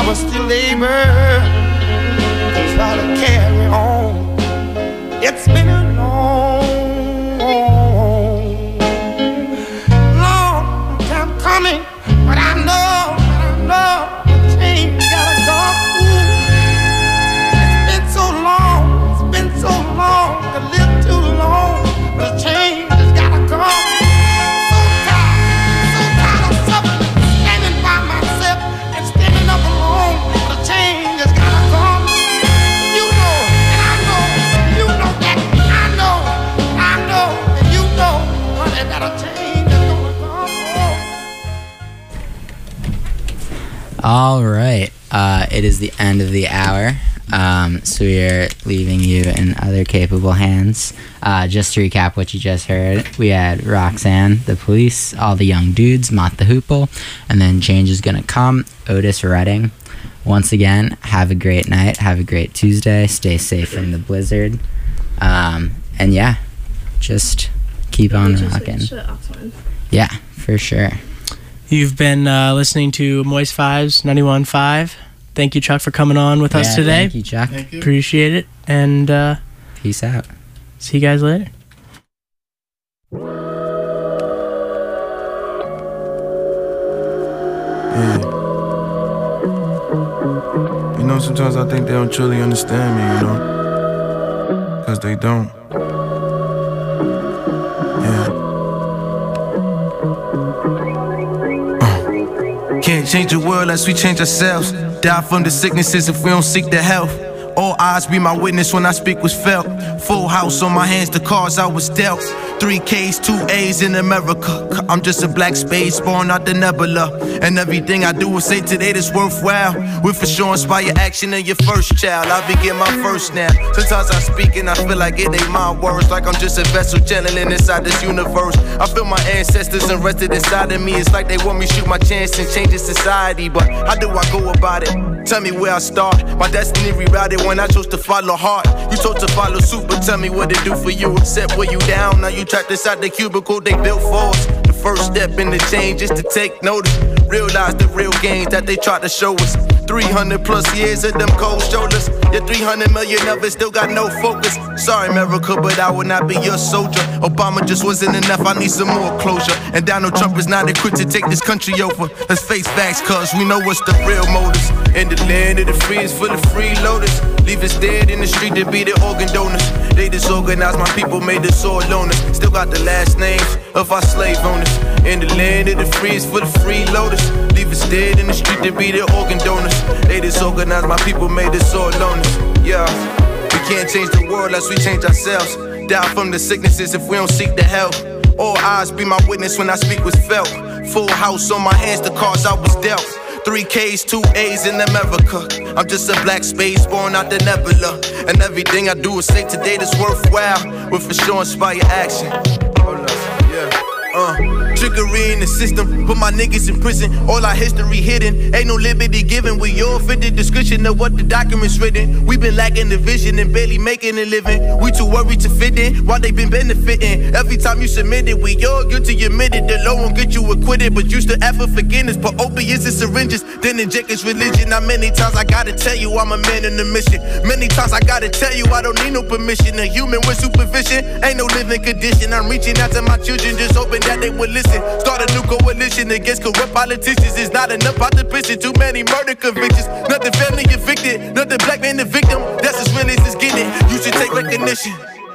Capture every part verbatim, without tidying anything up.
must still labor to try to carry on. It's been a long, long time coming, but I know, I know the change gotta come. It's been so long, it's been so long, to live too long, but the change has gotta come. So tired, so tired of suffering, standing by myself and standing up alone. The change has gotta come. You know, and I know, you know that, I know, I know, and you know, honey, that a change is gonna come. All right. Uh, it is the end of the hour. Um, so we are leaving you in other capable hands. Uh, just to recap what you just heard, we had Roxanne, The Police, All the Young Dudes, Mott the Hoople, and then Change is Gonna Come, Otis Redding. Once again, have a great night. Have a great Tuesday. Stay safe from the blizzard. Um, and yeah, just keep on rocking. Yeah, for sure. You've been uh, listening to Moist Fives ninety-one point five. Thank you, Chuck, for coming on with Yeah, us today. Thank you, Chuck. Thank you. Appreciate it. And uh, Peace out. see you guys later. Yeah. You know, sometimes I think they don't truly understand me, you know? Cause they don't. Yeah. Uh. Can't change the world unless we change ourselves. Die from the sicknesses if we don't seek the health. All eyes be my witness when I speak was felt. Full house on my hands, the cards I was dealt. Three K's, two A's in America. I'm just a black space born out the nebula. And everything I do is say today that's worthwhile. Will for sure inspire action in your first child. I begin my first now. Sometimes I speak and I feel like it ain't my words. Like I'm just a vessel channeling inside this universe. I feel my ancestors invested inside of me. It's like they want me to shoot my chance and change the society. But how do I go about it? Tell me where I start. My destiny rerouted when I chose to follow heart. You told to follow suit, but tell me what it do for you. Except where you down, now you trapped inside the cubicle they built for us. The first step in the change is to take notice. Realize the real gains that they tried to show us. three hundred plus years of them cold shoulders. Your three hundred million of it still got no focus. Sorry, America, but I will not be your soldier. Obama just wasn't enough, I need some more closure. And Donald Trump is not equipped to take this country over. Let's face facts, cause we know what's the real motives. In the land of the free is full of freeloaders. Leave us dead in the street to be the organ donors. They disorganized my people, made us all loners. Still got the last names of our slave owners. In the land of the free is full of freeloaders. Leave us dead in the street to be the organ donors. They disorganized my people, made us all loners. Yeah, we can't change the world unless we change ourselves. Die from the sicknesses if we don't seek the help. All eyes be my witness when I speak was felt. Full house on my hands, the cards I was dealt. Three K's, two A's in America. I'm just a black space born out the nebula. And everything I do is say today that's worthwhile. Will for sure inspire action. Hold up, yeah. Uh, trickery in the system, put my niggas in prison. All our history hidden, ain't no liberty given. We all fit the description of what the document's written. We been lacking the vision and barely making a living. We too worried to fit in, while they been benefiting. Every time you submit it, we all guilty admitted. The law won't get you acquitted, but you still ask for forgiveness. Put opiates in syringes, then inject this religion. Now many times I gotta tell you I'm a man in a mission. Many times I gotta tell you I don't need no permission. A human with supervision, ain't no living condition. I'm reaching out to my children, just hoping that they would listen. Start a new coalition against corrupt politicians. It's not enough out the prison. Too many murder convictions. Nothing family evicted. Nothing black man the victim. That's as real as it's getting. You should take recognition.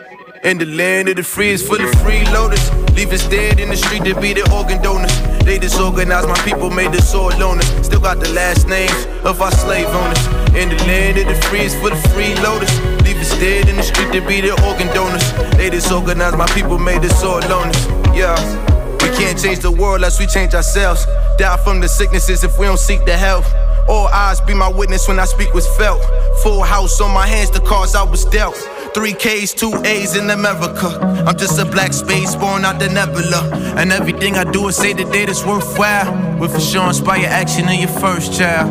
In the land of the free is full of freeloaders. Leave us dead in the street to be the organ donors. They disorganized my people, made us all loners. Still got the last names of our slave owners. In the land of the free is full of freeloaders. Leave us dead in the street to be the organ donors. They disorganized my people, made us all loners. Yeah, we can't change the world unless we change ourselves. Die from the sicknesses if we don't seek the help. All eyes be my witness when I speak was felt. Full house on my hands, the cards I was dealt. Three K's, two A's in America. I'm just a black space born out the nebula. And everything I do is say the day that's worthwhile. Will for sure inspire action in your first child.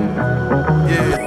Yeah.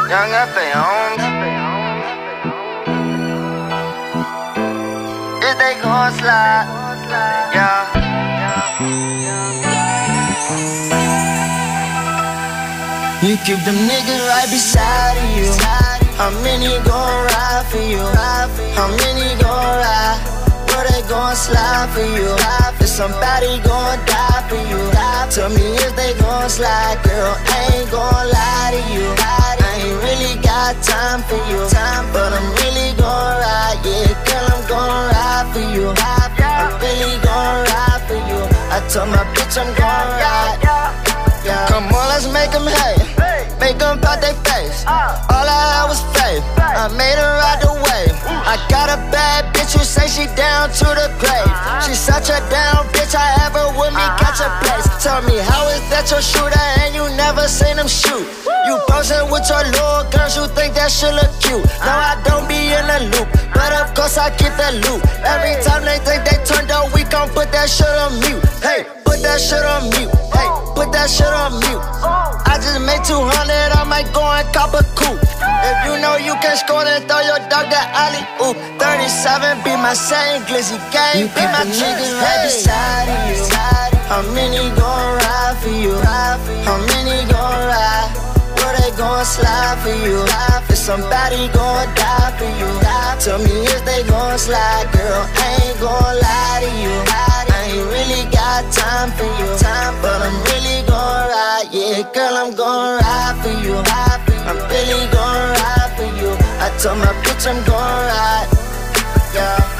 Young F A on. If they gon' slide, yeah. You keep them niggas right beside of you. How many gon' ride for you? How many gon' ride? Where they gon' slide for you? If somebody gon' die for you, tell me if they gon' slide, girl. I ain't gon' lie to you. I ain't really got time for you, but I'm really gon' ride. Yeah, girl, I'm gon' ride for you. I'm really gon' ride for you. I told my bitch I'm gon' ride. Come on, let's make them hate. Make them pop their face. All I had was faith. I made her ride the wave. I got a bad bitch who say she down to the grave. She such a down bitch, I have her with me, catch a place. Tell me, how is that your shooter and you never seen him shoot? You posing with your little girls, you think that shit look cute. No, I don't be in the loop, but of course I keep that loop. Every time they think they turned up, we gon' put that shit on mute. Hey, put that shit on mute. Hey, put that shit on mute. I just made two hundred, I might go and cop a coupe. If you know you can score, then throw your dog that alley. Ooh, thirty-seven be my same glizzy gang, be my niggas right beside of you. How many gon' ride for you? How many gon' ride? Where they gon' slide for you? If somebody gon' die for you, tell me if they gon' slide, girl. I ain't gon' lie to you. I ain't really got time for you, but I'm really gon' ride. Yeah, girl, I'm gon' ride for you. I'm really gon' ride for you. I told my bitch I'm gon' ride. Yeah.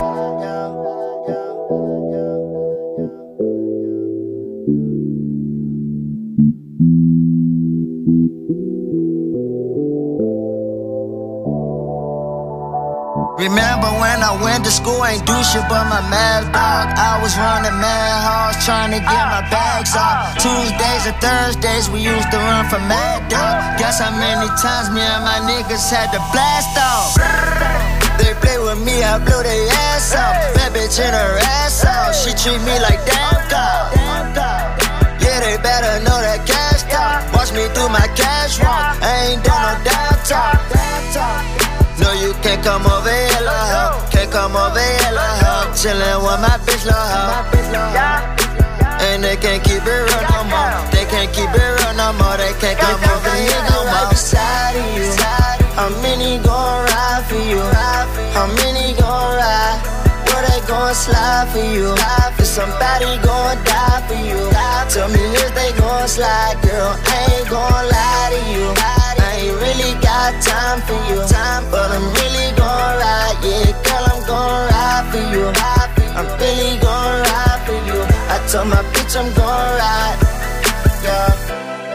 Remember when I went to school, ain't do shit but my math dog. I was running mad hard, trying to get my bags off. Tuesdays and Thursdays, we used to run from Mad Dog. Guess how many times me and my niggas had to blast off. They play with me, I blow their ass off. Bad bitch in her ass off, she treat me like damn God. Yeah, they better know that cash talk. Watch me through my cash walk, I ain't done no down talk. No, you can't come over here, lil' hoe. Can't come over here, lil' hoe. Chillin' with my bitch, lil' hoe. And they can't keep it real no more. They can't keep it real no more. They can't come over here no more. Right beside of you. How many gon' ride for you? How many gon' ride? Where they gon' slide for you? If somebody gon' die for you, tell me if they gon' slide, girl. I ain't gon' lie to you. I ain't really got time for you, but I'm really gon' ride. Yeah, girl, I'm gon' ride for you. I'm really gon' ride for you. I told my bitch I'm gon' ride. Yeah.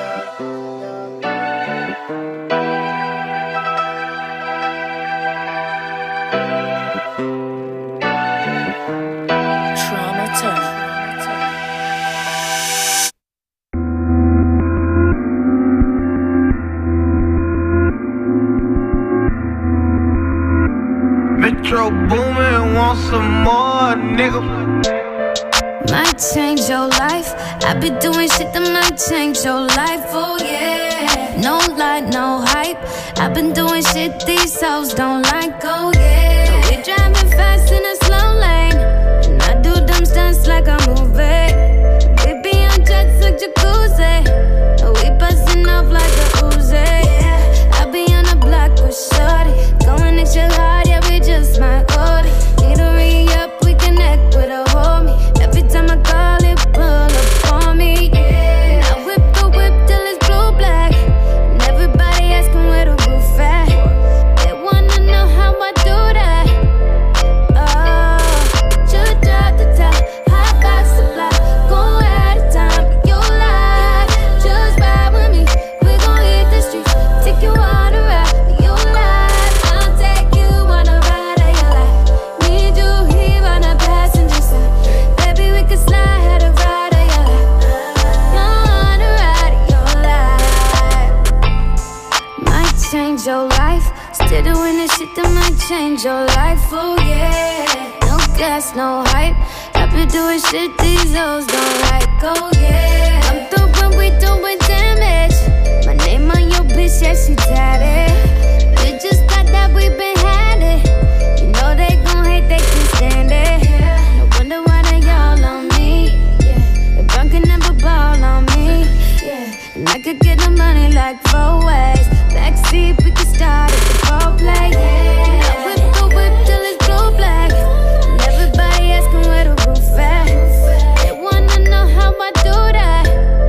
Metro Boomin, want some more, nigga. Might change your life. I be doing shit that might change your life, oh yeah. No lie, no hype. I been doing shit these hoes don't like, oh yeah. We driving fast in a slow lane, and I do dumb stunts like a movie. We be on jets like jacuzzi, and we bustin' off like a Uzi. Yeah. I be on the block with shorty, going extra hard, yeah, we just might order. Need to re-up, we connect with a homie. Every time I call it, pull up on me, yeah. And I whip the whip till it's blue black, and everybody asking where the roof at. They wanna know how I do that. Oh, should drop the top, hot box supply, go at a time, you lie. Just ride with me, we gon' hit the streets, take you on a ride, you lie. I'll take you on a ride of your life. Need you here on the passenger side. Baby, we could slide, had a ride of your life. You're on a ride of your life. Might change your life. Still doing the shit that might change your life, oh yeah. No gas, no hype. I be doing shit these hoes don't like, oh yeah. I'm through when we doing damage. My name on your bitch bitch, yeah, she tatted. We just thought that we been had it. You know they gon' hate, they can stand it. No wonder why they all on me. The brown can never ball on me. And I could get the money like four ways. Backseat, we can start at the foreplay. And I whip the whip till it's blue black. And everybody asking where the roof at. They wanna know how I do that.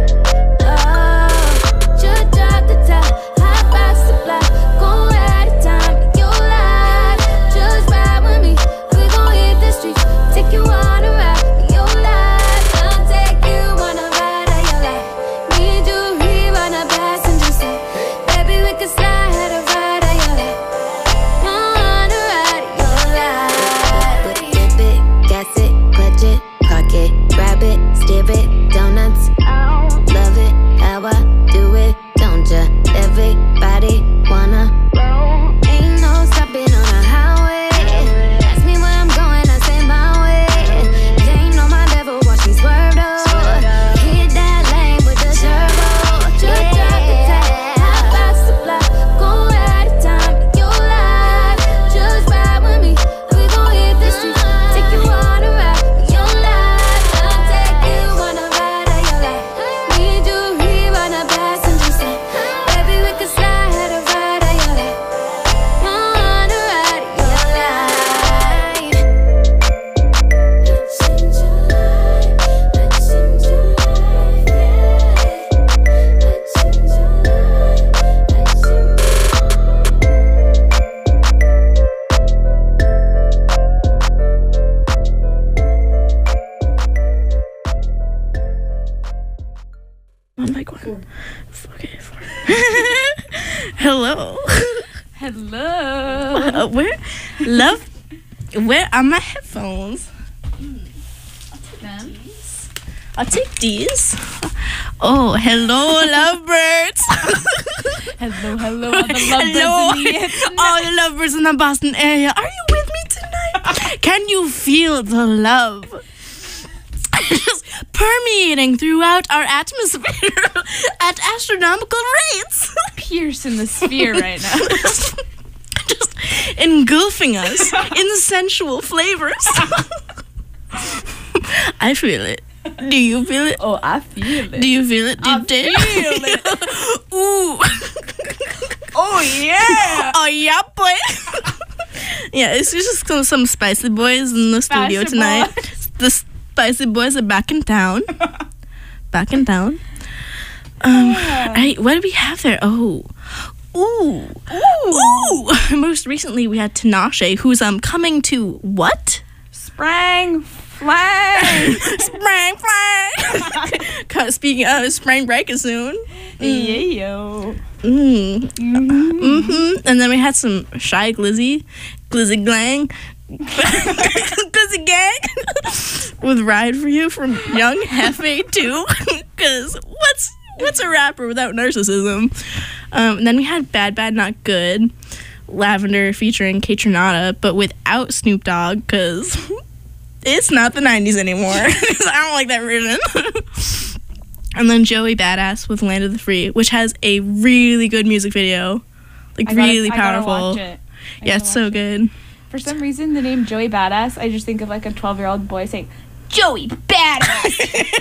Oh, just drop the top, hot box supply. Go at a time, you lie. Just ride with me, we gon' hit the streets. Take you on a ride, you lie. I'll take you on a ride of your life. Need you here on a passenger side. Baby, we can slide a ride of your life. On a ride of your life. Whip it, gas it, clutch it, park it, grab it, steer it, donuts. Love it, how I do it, don't ya? Everybody wanna roll. Ain't no stopping on the highway. Ask me where I'm going, I say my way. They ain't on my level, watch me swerve though. Hit that lane with the turbo. Just drop the top, hot box supply. Go at a time, you lie. Just ride with me, we gon' hit the streets. Take you on a ride, you lie. I'll take you on a ride of your life. Need you here on a passenger side. Baby, we can slide a ride of your life. On a ride of your life. Let's change your life. Let's change your life. Yeah. Let's change your life. Let's change On mic one. Okay, four. Hello. Hello. Uh, where, love, where are my headphones? I'll take these. Oh, hello, lovebirds. Hello, hello, all the Hello, lovebirds in the internet. all the lovebirds in the Boston area. Are you with me tonight? Can you feel the love? Just permeating throughout our atmosphere at astronomical rates. Piercing the sphere right now. just, just engulfing us in sensual flavors. I feel it. Do you feel it? Oh, I feel it. Do you feel it? I Did they? feel it. Ooh. Oh, yeah. Oh, yeah, boy. Yeah, it's just some, some spicy boys in the studio Spicy tonight. boys. The spicy boys are back in town. Back in town. Um, right, what do we have there? Oh. Ooh. Ooh. Ooh. Most recently, we had Tinashe, who's um coming to what? Sprang flang. Spring break. Cause speaking of spring break is soon. Yeah, yo. Mm. Mm-hmm. And then we had some Shy Glizzy, Glizzy Glang, Glizzy Gang with Ride For You from Young Hefe too. Cause what's what's a rapper without narcissism? Um, and then we had Bad Bad Not Good, Lavender featuring Kaytranada, but without Snoop Dogg, cause it's not the nineties anymore. I don't like that version. And then Joey Badass with Land of the Free, which has a really good music video. Like, I gotta- really I gotta powerful. watch it. I Yeah, gotta it's so watch it. good. For some reason, the name Joey Badass, I just think of like a twelve-year-old boy saying, Joey Badass.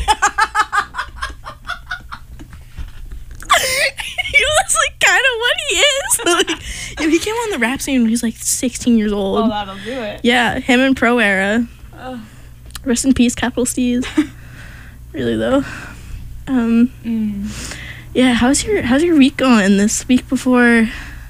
He was like kind of what he is. Like, yo, he came on the rap scene when he was like sixteen years old. Well, that'll do it. Yeah, him and Pro Era. Ugh. Rest in peace, Capital Steez. Really though. Um. Mm. Yeah, how's your how's your week going this week before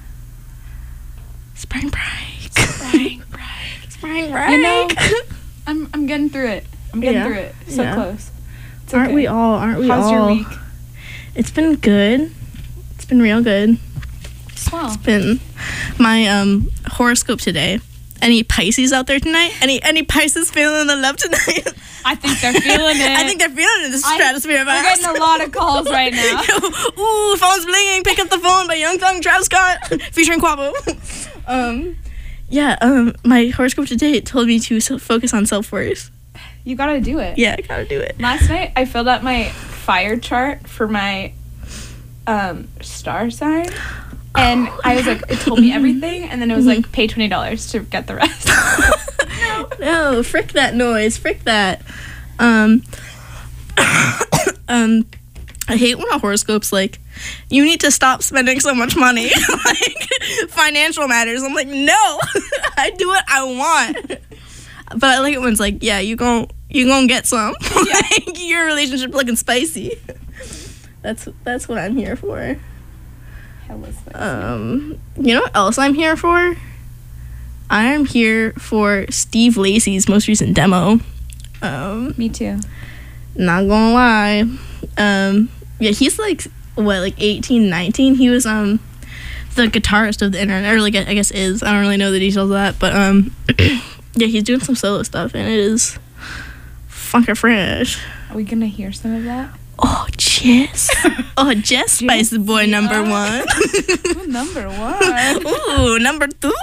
spring break? Spring break. Spring break. You know, I'm I'm getting through it. I'm getting Yeah, through it. So yeah. close. It's Aren't okay. we all? Aren't we How's all? your week? It's been good. It's been real good. Swell. Been my um horoscope today. Any Pisces out there tonight? Any any Pisces feeling the love tonight? I think they're feeling it. I think they're feeling it in the I- stratosphere of We're ours. getting a lot of calls right now. Ooh, phone's blinging. Pick up the phone by Young Thug, Travis Scott, featuring Quavo. um, yeah. Um, my horoscope today told me to so- focus on self worth. You gotta do it. Yeah, I gotta do it. Last night, I filled out my fire chart for my um, star sign. And I was like, it told me everything, and then it was like, pay twenty dollars to get the rest. No, frick that noise. Frick that. Um, um, I hate when a horoscope's like, you need to stop spending so much money. Like, financial matters. I'm like, no, I do what I want. But I like it when it's like, yeah, you gon' you gonna get some. Yeah. Like, your relationship looking spicy. That's that's what I'm here for. Hella spicy. Um, you know what else I'm here for? I'm here for Steve Lacy's most recent demo. Um, Me too. Not gonna lie. Um, yeah, he's like, what, like eighteen, nineteen? He was um the guitarist of the internet, or like I guess is. I don't really know the details of that, but um, yeah, he's doing some solo stuff, and it is fucking fresh. Are we gonna hear some of that? Oh, Jess. Oh, Jess, Spicy Boy number one. Ooh, number one. Ooh, number two.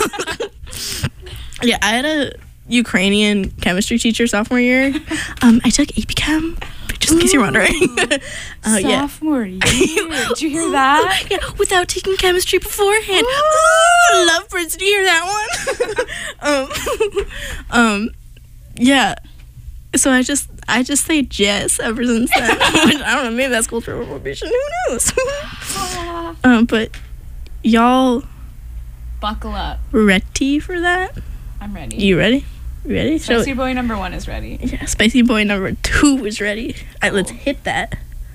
Yeah, I had a Ukrainian chemistry teacher sophomore year. Um, I took A P Chem, just in case you're wondering. uh, Sophomore yeah. year. Did you hear that? Yeah, without taking chemistry beforehand. Ooh, lovebirds, did you hear that one? um, um, yeah. So I just, I just say Jess ever since then. Which, I don't know, maybe that's cultural appropriation. Who knows? um, but y'all, buckle up. Ready for that? I'm ready. You ready? You ready? Spicy So, Boy number one is ready. Yeah, Spicy Boy number two is ready. All right, let's hit that.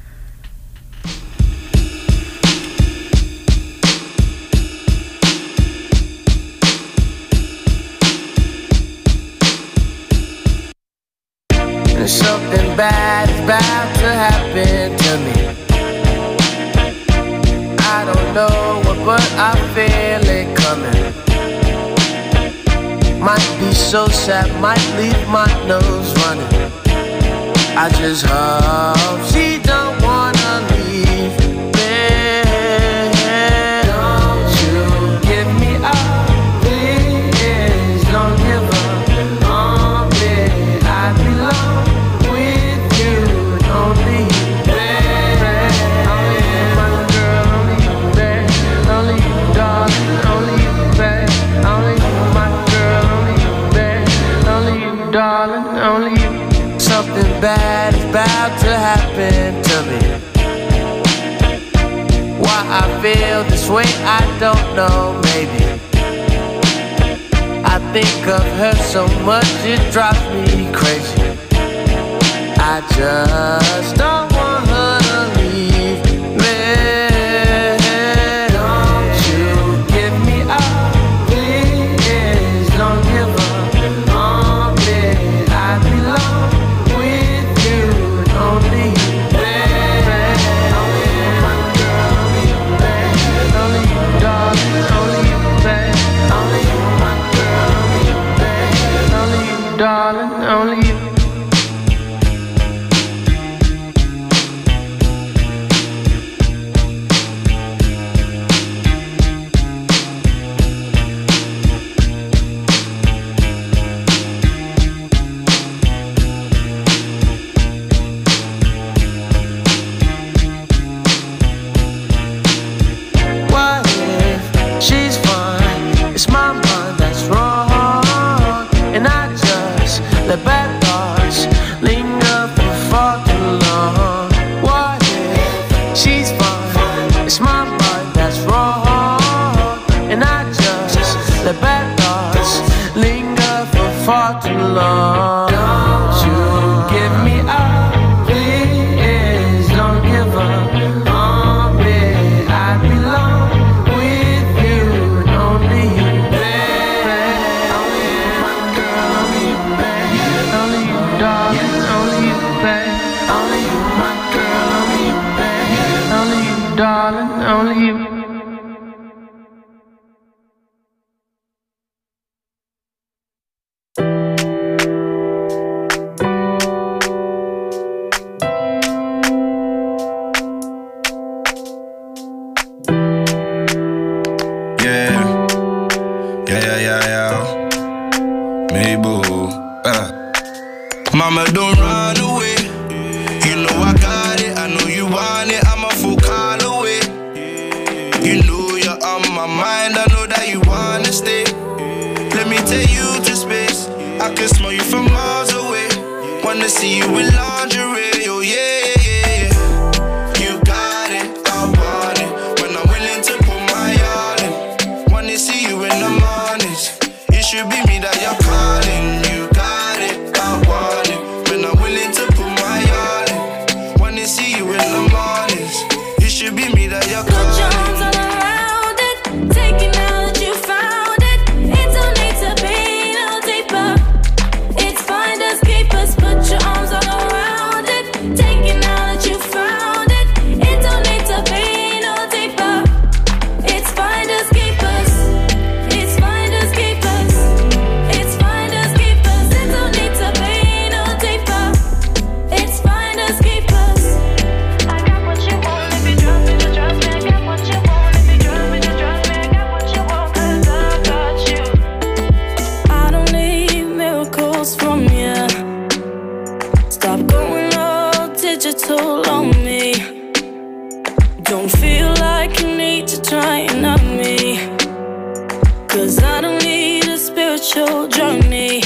Something bad is about to happen to me. I don't know what, but I feel it coming. Might be so sad, might leave my nose running. I just hope she don't wanna leave me. Don't you give me up, please. Don't give up on me. I belong. Darling, only you. Something bad is about to happen to me. Why I feel this way, I don't know, maybe. I think of her so much, it drives me crazy. I just don't want her to leave me. Don't you give me up, please. Don't give up. Darling, only you. What if she's fine? It's my mind that's wrong, and I just let bad thoughts linger for far too long. What if she's fine? It's my mind that's wrong, and I just let bad thoughts linger for far too long. Don't you give me up, please. Don't give up on me. I belong with you, and only you, baby. Only you, my girl, only you, baby. Only you, darling, only you, baby. Only you, my girl, only you, baby. Only you, darling, only you. Yeah, yeah, yeah, yeah, yeah. Me boo. Uh. Mama, don't run away. You know I got it. I know you want it. I'm a full call away. You know you're that you wanna stay. Let me take you to space. I can smell you from miles away. Wanna see you in lingerie, oh yeah, yeah, yeah. You got it, I want it. When I'm willing to put my all in. Wanna see you in the mornings. It should be me that you're calling. You got it, I want it. When I'm willing to put my all in. Wanna see you in the mornings. It should be me that you're calling. Put your arms all around it, take it now that you found it. It don't need to be no deeper. It's finders keepers. Put your arms all around it, take it now that you found it. It don't need to be no deeper. It's finders keepers. It's finders keepers. It's finders keepers. It don't need to be no deeper. It's finders keepers. I got what you want if you trust me, just trust me. I got what you want if you trust me, just trust me. I got what you want 'cause I got you. I don't need miracles from you. Stop going all digital on me. Don't feel like you need to try and up me, 'cause I don't need a spiritual journey.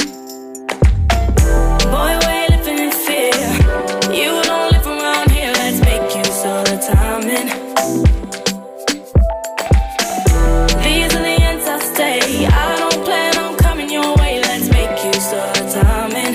Boy, we're living in fear. You don't live around here, let's make use of the timing. These are the ends I stay. I don't plan on coming your way, let's make use of the timing.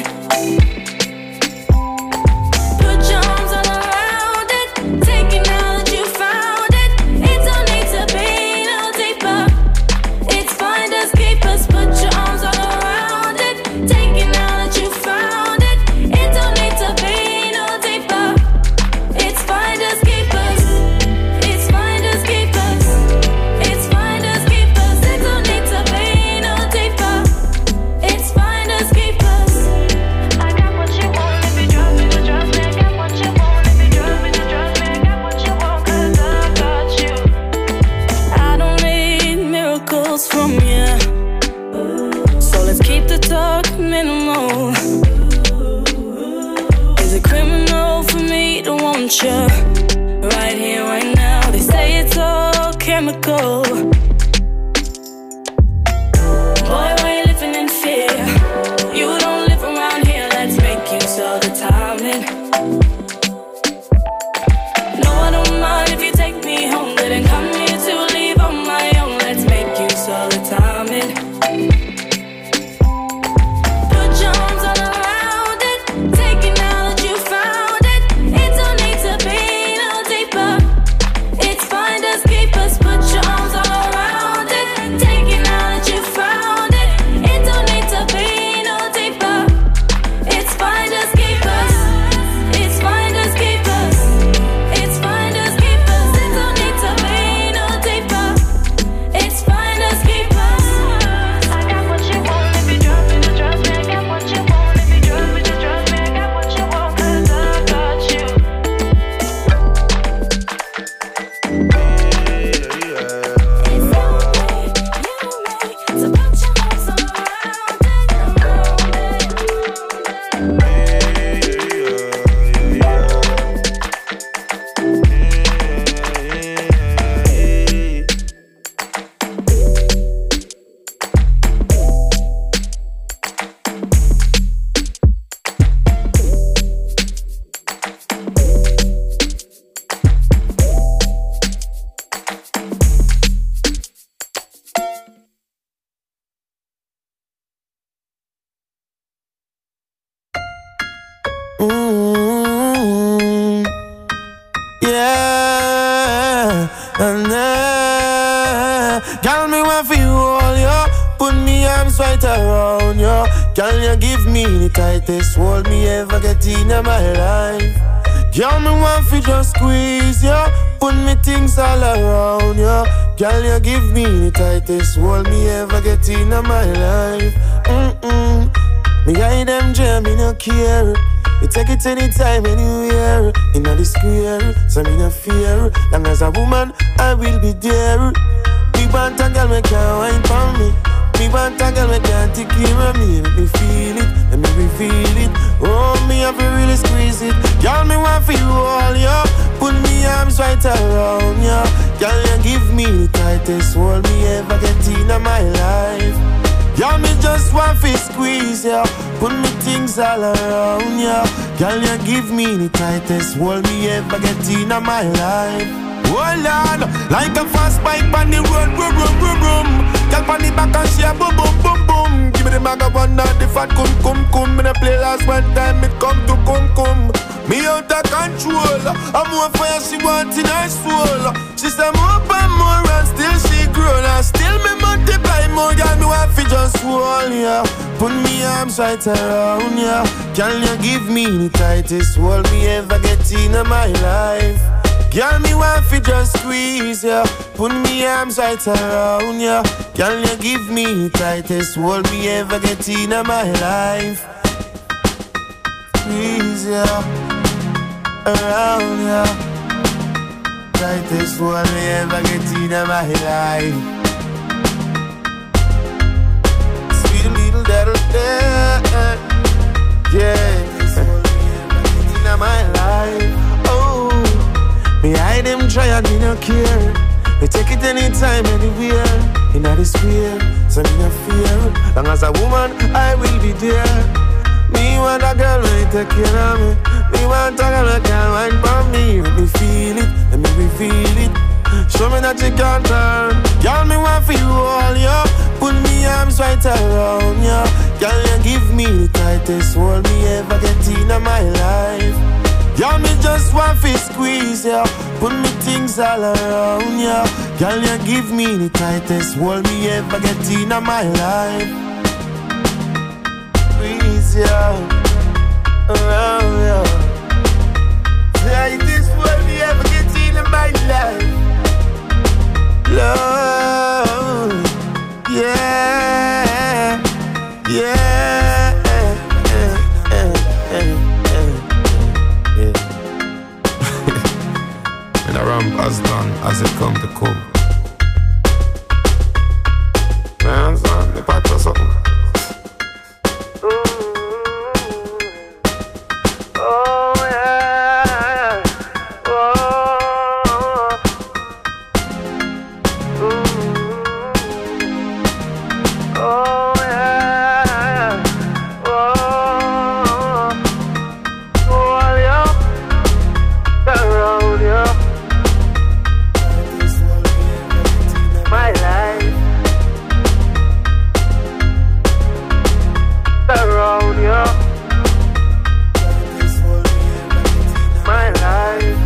Put your arms all around it, take it now that you found it. It don't need to be no deeper. It's finders keepers. Put your arms all around it, take it now that you found it. It don't need to be no deeper. It's finders keepers. It's finders keepers. It's finders keepers. It don't need to be no deeper. It's finders keepers. I got what you want if you trust me, just trust me. I got what you want if you trust me, just trust me. I got what you want 'cause I got you. I don't need miracles from you, so let's keep the talk minimal. Is it criminal for me to want you right here, right now? They say it's all chemical. Boy, we're living in fear. You don't live around here, let's make use of the timing. No, I don't mind if you take me home. Didn't come here to leave on my own. Let's make use of the timing. Put your arms all around it, take it now that you found it. It don't need to be no deeper. It's finders keepers. Put your arms all around it, take it now that you found it. It don't need to be no deeper. It's finders keepers. It's finders keepers. It's finders keepers. It don't need to be no deeper. It's finders keepers. I got what you want if you trust me, just trust me. I got what you want if you trust me, just trust me. I got what you want 'cause I got you. It's on me, you me. So put your arms all around it. Mm, yeah, and uh, girl, me want for you all, yo. Put me arms right around you. Girl, you give me the tightest hold me ever get in my life. Girl, me want for just squeeze you. Put me things all around you. Girl, you give me the tightest hold me ever get in my life. Mm-mm. Me hide them jam, me no care. You take it anytime, anywhere. Inna the square, so me no fear. Long as a woman, I will be there. Me want a girl, me can't wine for me. Me want a girl, we can't take care of me. Let me feel it, let me reveal it. Oh, me have to really squeeze it. Girl, me want for you all, yo. Put me arms right around you. Girl, you give me the tightest hold me ever get in my life. Girl, me just want to squeeze you. Put me things all around you. Girl, you give me the tightest hold me ever get in my life. Hold on, like a fast bike on the road, boom, boom, boom, boom. Girl, on the back and she a boom, boom, boom, boom. Give me the maga one, not the fat cum, cum, cum. Me the play last one time, it come to cum, cum. Me out of control. I'm more fire, she want in her soul. She say more and more and still she grown. And still me multiply more. Girl, me want fi just hold ya. Put me arms right around ya. Can you give me the tightest hold me ever get in my life? Girl, me want fi just squeeze ya. Put me arms right around ya. Can you give me the tightest hold me ever get in my life? Squeeze ya. Around ya, tightest one me ever get in my life. Sweet little little day, yeah, in my life. Oh, me hide them try and me no care. Me take it anytime, anywhere. In the sphere, so me no fear. Long as a woman, I will be there. Me want a girl when take care of me. Me want a girl that can wine for me. Let me feel it, let me reveal it. Show me that you can turn. Girl, me want for you all, yo. Put me arms right around you. Girl, you give me the tightest hold me ever get in my life. Girl, me just want to squeeze you. Put me things all around you. Girl, you give me the tightest hold me ever get in my life. Squeeze you around you. Tightest hold me ever get in my life. Love, yeah, yeah, eh, eh, eh, eh. And I ramp as long as it come to come. Man, son, the part or something. Oh yeah, oh, oh yeah, oh, all you around you, my life around you. My life.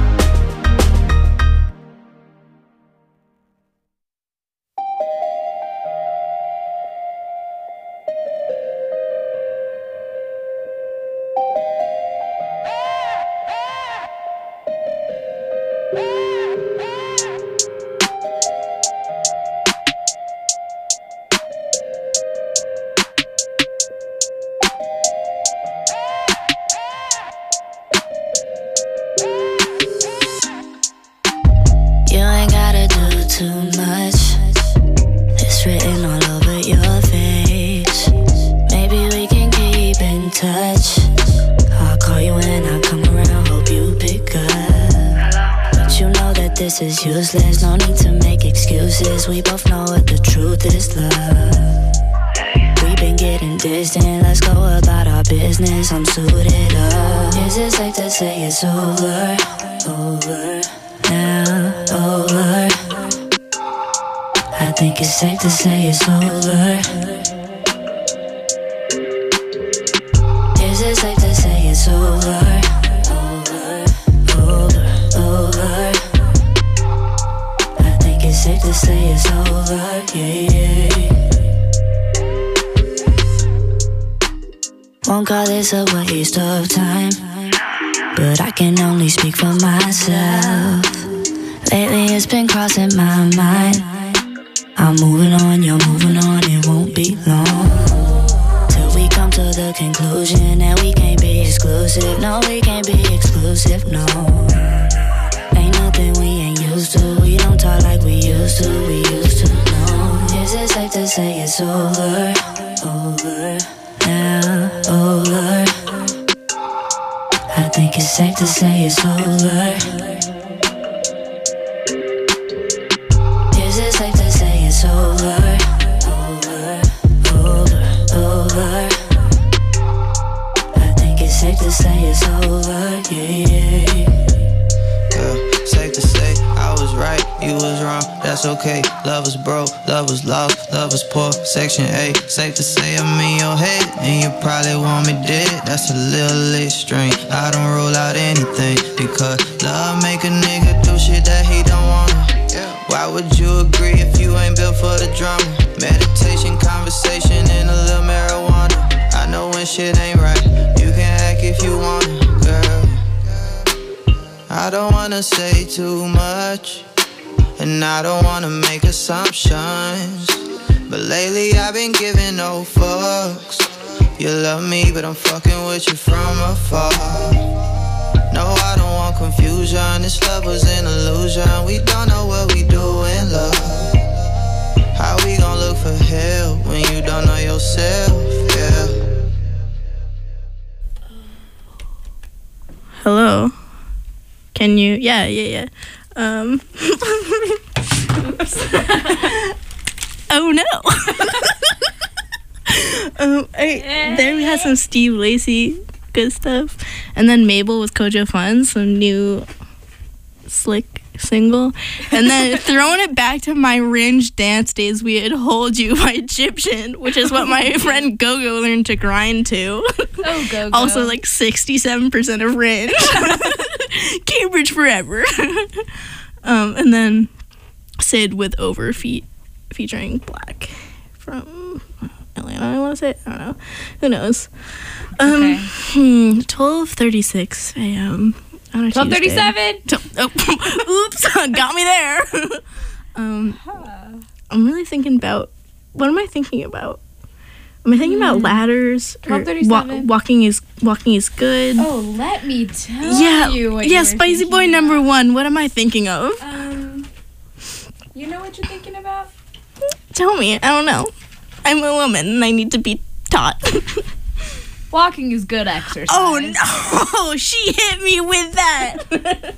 You ain't gotta do too much. It's written all over your face. Maybe we can keep in touch. I'll call you when I come around, hope you pick up. But you know that this is useless, no need to make excuses. We both know what the truth is, love. We've been getting distant, let's go about our business. I'm suited up. Is it safe to say it's over? Over now, over. I think it's safe to say it's over. Is it safe to say it's over? Over, over, over. I think it's safe to say it's over, yeah, yeah. Won't call this a waste of time, but I can only speak for myself. Lately it's been crossing my mind. I'm moving on, you're moving on, it won't be long till we come to the conclusion that we can't be exclusive. No, we can't be exclusive, no. Ain't nothing we ain't used to. We don't talk like we used to, we used to know. Is it it safe to say it's over? Over, yeah, over. I think it's safe to say it's over. Is it safe to say it's over? Over, over, over. I think it's safe to say it's over, yeah, yeah. Yeah, safe to say I was right, you was wrong, that's okay. Love was broke, love was lost, love was poor, section A. Safe to say I'm in your head, and you probably want me dead. That's a little extreme, I don't rule out anything, because love make a nigga do shit that he don't wanna. Why would you agree if you ain't built for the drama? Meditation, conversation, and a little marijuana. I know when shit ain't right, you can act if you wanna, girl. I don't wanna say too much, and I don't wanna make assumptions, but lately I've been giving no fucks. You love me, but I'm fucking with you from afar. No, I don't want confusion, this love was an illusion. We don't know what we do in love. How we gon' look for help when you don't know yourself, yeah. Hello. Can you? Yeah, yeah, yeah. Um. Oh no. um. I, there we had some Steve Lacy, good stuff, and then Mabel with Kojo Fun, some new slick single, and then throwing it back to my Ringe dance days, we had Hold You by Egyptian, which is what my friend Gogo learned to grind to. Oh, Gogo. Also like sixty-seven percent of Ringe. Cambridge forever. um, and then Sid with Over feat featuring Black from Atlanta, I want to say. I don't know. Who knows? Um, Okay. hmm, twelve thirty-six a.m. on a twelve Tuesday. thirty-seven. Oh, oops, got me there. um, I'm really thinking about, what am I thinking about? Am I thinking about ladders? or twelve thirty-seven. wa- walking is walking is good. Oh, let me tell yeah, you what yeah. you were Spicy thinking Boy number one. What am I thinking of? Um, you know what you're thinking about? Tell me. I don't know. I'm a woman and I need to be taught. Walking is good exercise. Oh no! She hit me with that.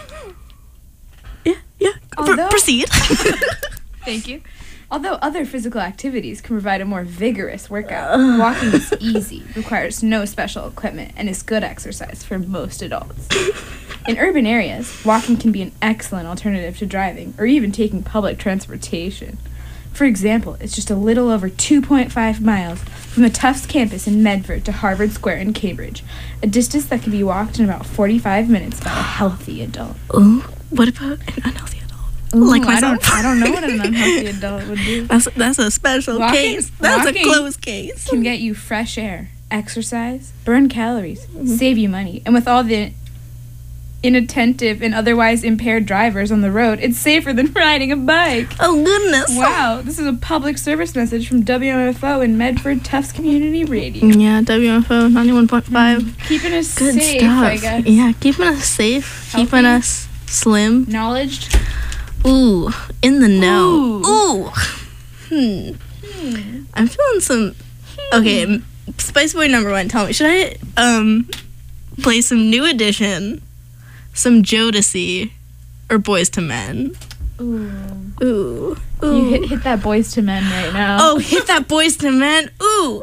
yeah, yeah. Pr- Although- proceed. Thank you. Although other physical activities can provide a more vigorous workout, walking is easy, requires no special equipment, and is good exercise for most adults. In urban areas, walking can be an excellent alternative to driving or even taking public transportation. For example, it's just a little over two point five miles from the Tufts campus in Medford to Harvard Square in Cambridge, a distance that can be walked in about forty-five minutes by a healthy adult. Oh, what about an unhealthy adult? Ooh, like I myself. don't, I don't know what an unhealthy adult would do. That's that's a special Walking- case. That's walking a closed case. Can get you fresh air, exercise, burn calories, Mm-hmm. save you money, and with all the inattentive and otherwise impaired drivers on the road, it's safer than riding a bike. Oh goodness! Wow, this is a public service message from W M F O and Medford Tufts Community Radio. Yeah, W M F O ninety-one point five. Keeping us Good safe, stuff. I guess. Yeah, keeping us safe, keeping Healthy. us slim. Knowledged. Ooh, in the know. Ooh. Ooh. Hmm. I'm feeling some. Okay, m- Spice Boy number one. Tell me, should I um play some New Edition, some Jodeci, or Boys to Men? Ooh. Ooh. Ooh. You hit, hit that Boys to Men right now. Oh, hit that Boys to Men. Ooh.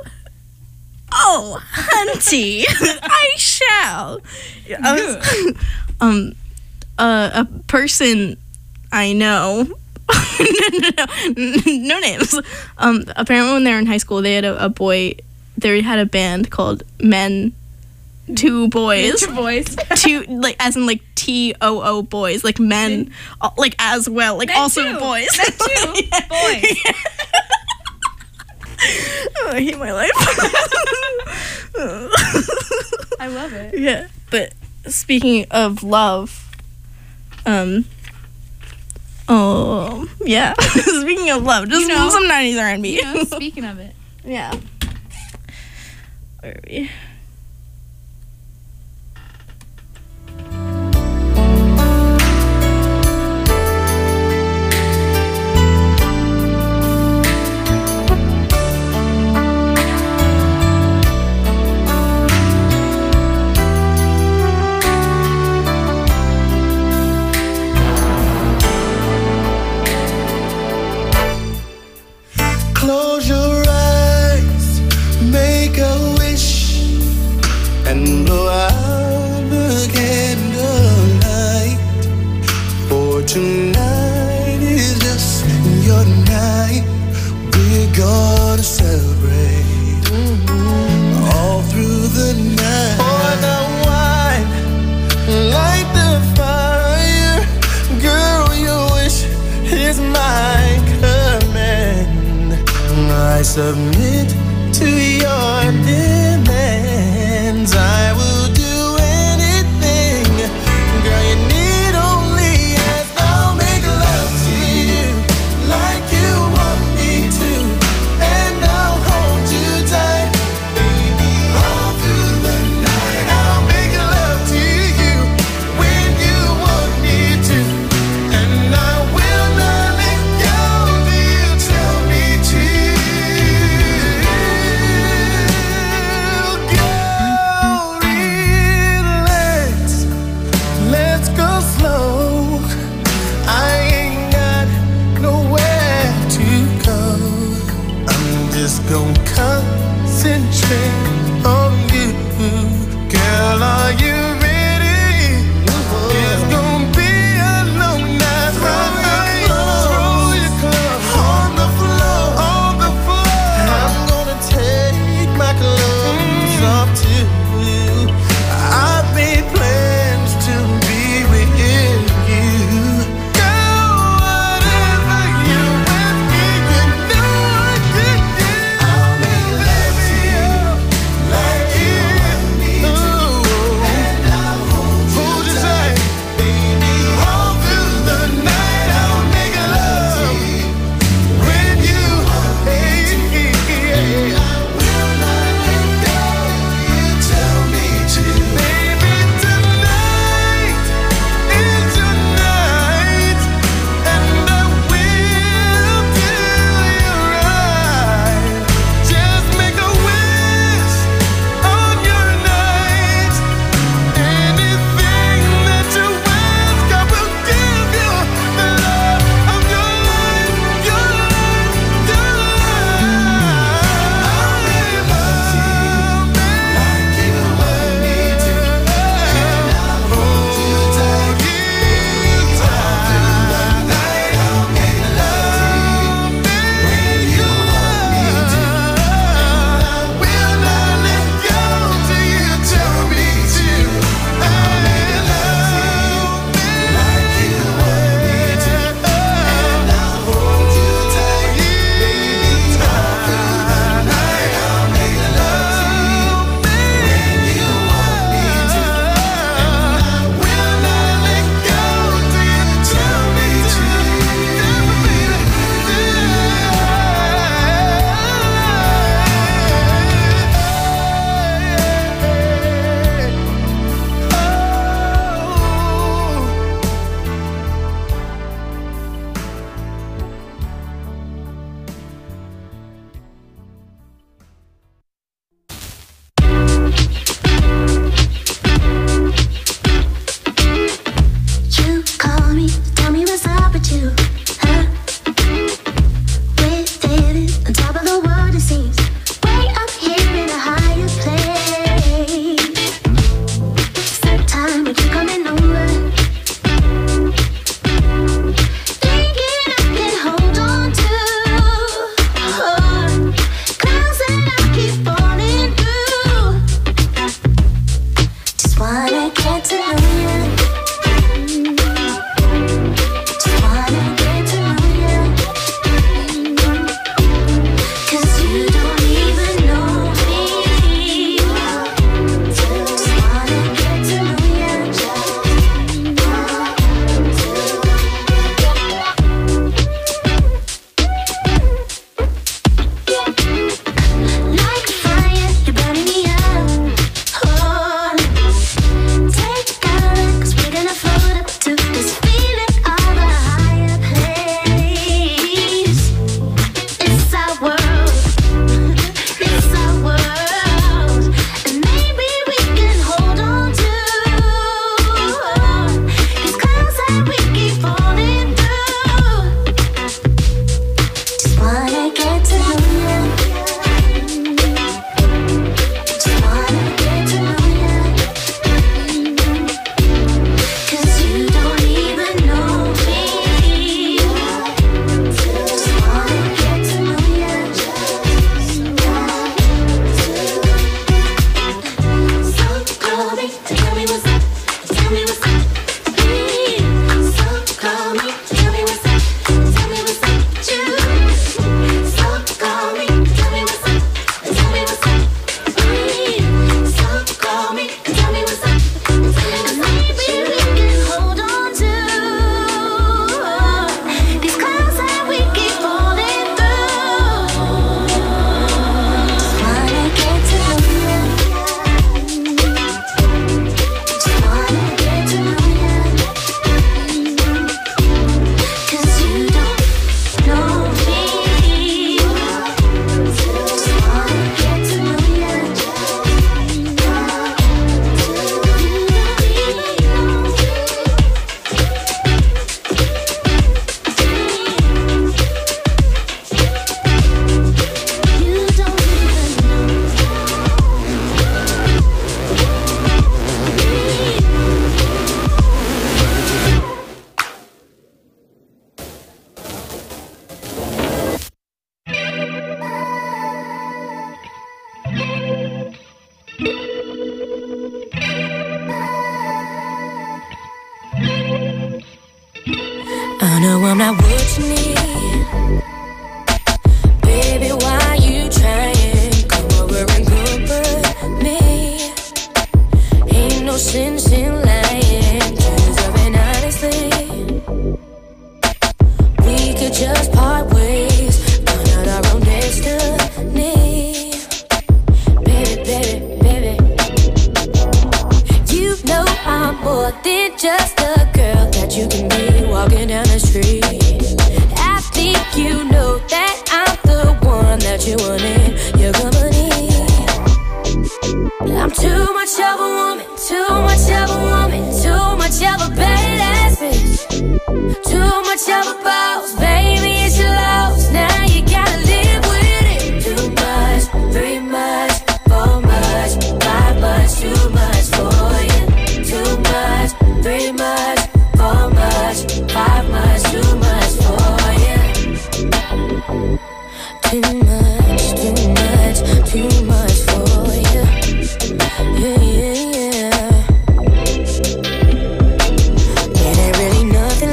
Oh, hunty, I shall. I was, um, uh, a person I know. no, no, no, no names. Um, apparently, when they were in high school, they had a, a boy. They had a band called Men Two Boys. Two boys. Two, like as in like T O O boys, like men, uh, like as well, like Men also too. boys. Men too. Boys. Oh, I hate my life. I love it. Yeah, but speaking of love, um, oh yeah. Speaking of love, just You know- some nineties R and B. You know, speaking of it. Yeah. Where are we? Close your eyes, make a wish, and blow out the candlelight. For tonight is just your night. We're gonna celebrate all through the night. Pour the wine, light the fire. Girl, your wish is my command. I submit to your demands. I will do anything. Girl, you need only ask. I'll make love to you like you want me to, and I'll hold you tight, baby, all through the night. I'll make love to you when you want me to, and I will not let go till you tell me to. Girl, relax, let's go slow. I ain't got nowhere to go. I'm just gonna concentrate on you. Girl, are you ready? It's gonna be a long night. Throw your clothes on the floor, on the floor. I'm gonna take my clothes off too. I've made plans to be with you. Girl, whatever you ask me, you know I could do. I'll make love to you not what you need. Baby, why you trying? Come over and comfort me. Ain't no sense in lying, deserving honestly. We could just part ways, find out our own destiny. Baby, baby, baby, you know I'm more than just a girl that you can be walking down the street. I think you know that I'm the one that you want in your company. I'm too much of a woman, too much of a woman, too much of a badass bitch, too much of a boss, baby, it's your loss. Now you gotta live with it. Too much, three much, four much, five much, too much for you. Too much, three much, four much, five much, too much for you. Too much, too much, too much for you. Yeah, yeah, yeah. Yeah, there really nothing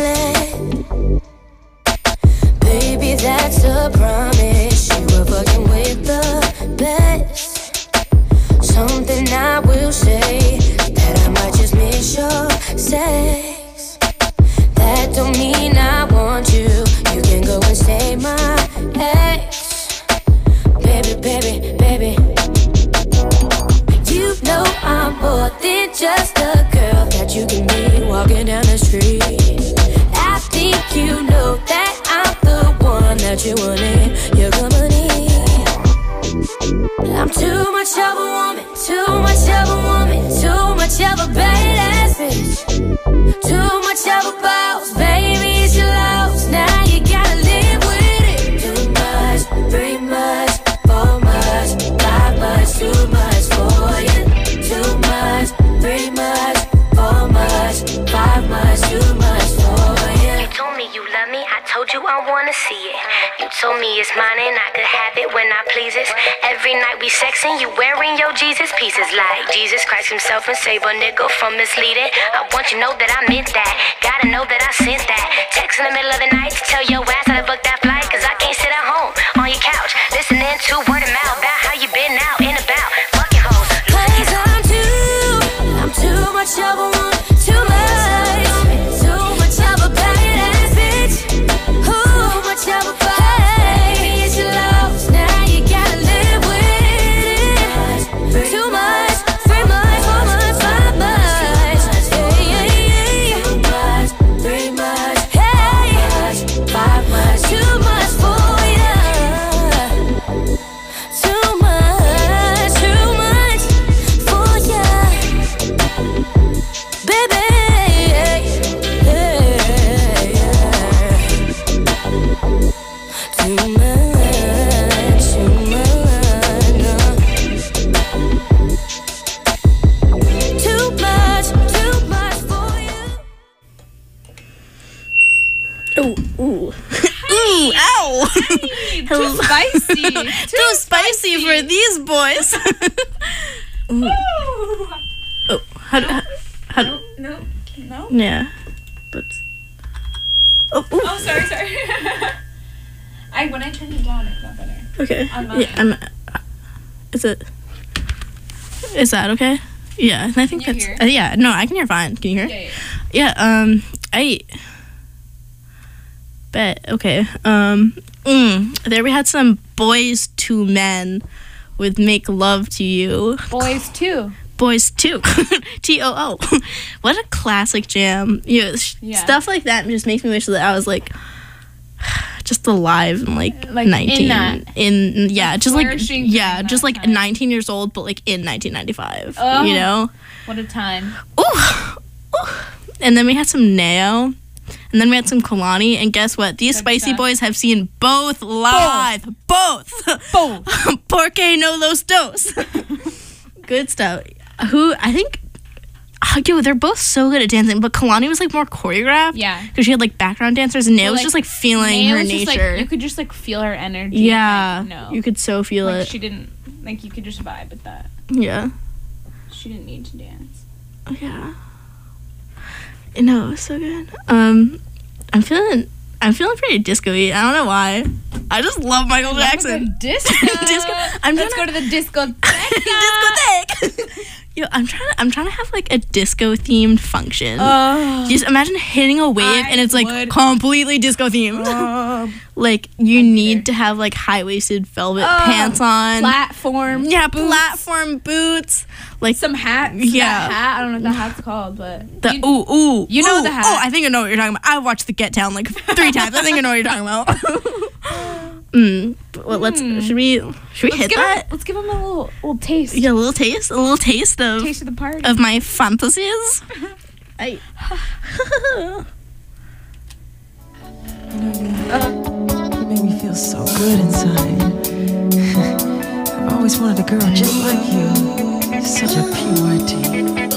left. Baby, that's a promise. You were fucking with the best. Something I will say, that I might just miss your sex. That don't mean I want you. You can go and say my ex. Baby, baby, baby, you know I'm more than just a girl that you can be walking down the street. I think you know that I'm the one that you want in your company. I'm too much of a woman, too much of a woman, too much of a badass bitch, too much of a boss, baby, it's your loss. Now you gotta live with it. Too much, three much, four much, five much, too much for you. Too much, three much, four much, five much, too much for you. You told me you love me, I told you I wanna see it. You told me it's mine and I could have it when I please it. Every night we sexing, you wearing your Jesus pieces like Jesus Christ himself and save a nigga from misleading. I want you to know that I meant that, gotta know that I sent that. Text in the middle of the night to tell your ass that I booked that flight, cause I can't sit at home on your couch listening to word of mouth about how you been out and about fucking hoes. Cause I'm too, I'm too much of a woman, too much, too much of a badass bitch, too much of a baby, it's your loss. Now you gotta live with it. Too much, three much, four much, five much, yeah, yeah, yeah. Too much, three much, hey, five much, too much for you. Too much, too much for you, baby. Yeah, yeah. Too much, too much, too much, too much for you. Ooh, ooh. Ooh, ow! Too spicy. Too, Too spicy for these boys. Ooh. Oh, how do, how, how do, No, no. yeah. But, oh, ooh. Oh, sorry, sorry. I when I turned it down, it got better. Okay. On mine. Yeah, I'm. Is it? Is that okay? Yeah, I think Can you that's. hear? Uh, yeah, no, I can hear fine. Can you hear? Yeah, yeah. Yeah. Um, I. Bet. Okay. Um. Mm, there we had some Boys to Men with "Make Love to You." Boys too. Boys too. T O O. What a classic jam. Yeah, sh- Yeah. Stuff like that just makes me wish that I was like just alive and like, Like, in nineteen. that. In yeah, just like flourishing yeah, during just that like time. nineteen years old, but like in nineteen ninety-five. Oh. You know? What a time. Ooh. Ooh. And then we had some Neo. And then we had some Kalani, and guess what? These Good Spicy stuff. Boys have seen both live. Both. Both. Porque no los dos. Good stuff. Who, I think, oh, yo, they're both so good at dancing, but Kalani was like more choreographed. Yeah. Because she had like background dancers, and Neo But, was like, just like feeling Naya her was just, like, nature. you could just like feel her energy. Yeah. And, like, no. You could so feel like, it. She didn't, like, you could just vibe with that. Yeah. She didn't need to dance. Yeah. No, it was so good. Um, I'm feeling I'm feeling pretty disco-y. I don't know why. I just love Michael Jackson. Disco. disco. I'm Let's trying go to the disco. discotheque. Yo, I'm trying to I'm trying to have like a disco themed function. Oh. Just imagine hitting a wave I and it's like would. completely disco themed. Oh. Like you need to have like high waisted velvet Oh, pants on. Platform. Yeah, boots. platform boots. Like Some hats. Yeah. That hat. I don't know what that hat's called, but the you, ooh ooh. you know ooh, the hat. Oh, I think I know what you're talking about. I watched the Get Down like three times. I think I know what you're talking about. mm. Well, let's should we should we let's hit give that? Him, let's give him a little little taste. Yeah, a little taste, a little taste of Taste of the party. of my fantasies. I. You make me feel so good inside. I've always wanted a girl just like you. Such a purity.